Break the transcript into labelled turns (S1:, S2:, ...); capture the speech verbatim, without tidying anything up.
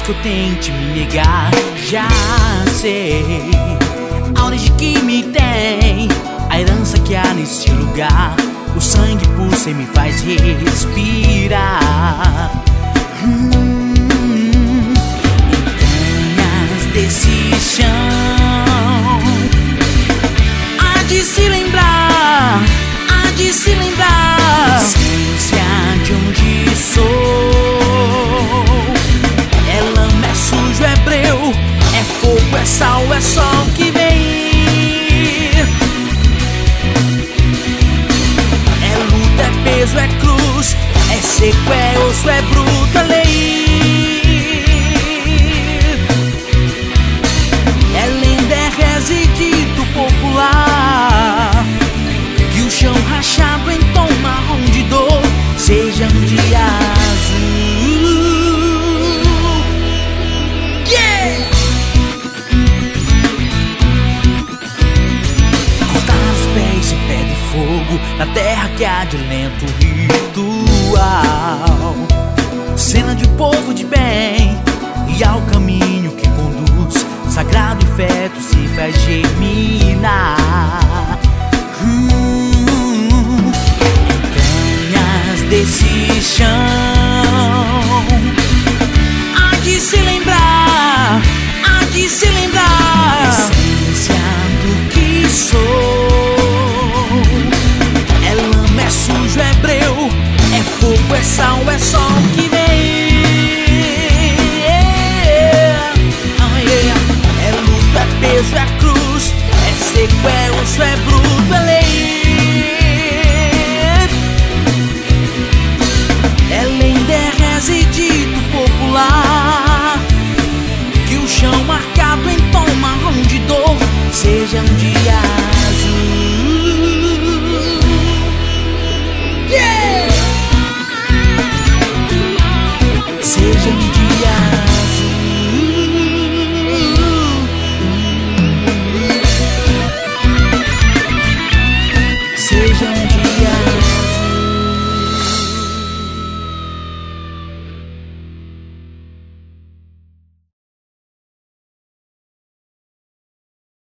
S1: que eu tente me negar, já sei a origem que me tem, a herança que há nesse lugar. O sangue pulsa e me faz respirar. hum, Entranhas desse chão, há de se lembrar, há de se lembrar. Essência de onde sou, é lama, é sujo, é breu, é fogo, é sal, é sol que vem. É luta, é peso, é cruz, é seco, é osso, é bruto, é lei. É lenda, é reza e dito popular, que o chão rachado em tom marrom de dor seja um dia azul. Yeah! Cortar os pés em pé de fogo na terra que há de lento ritual, cena de um povo de bem e ao caminho que conduz, sagrado feto se faz germinar.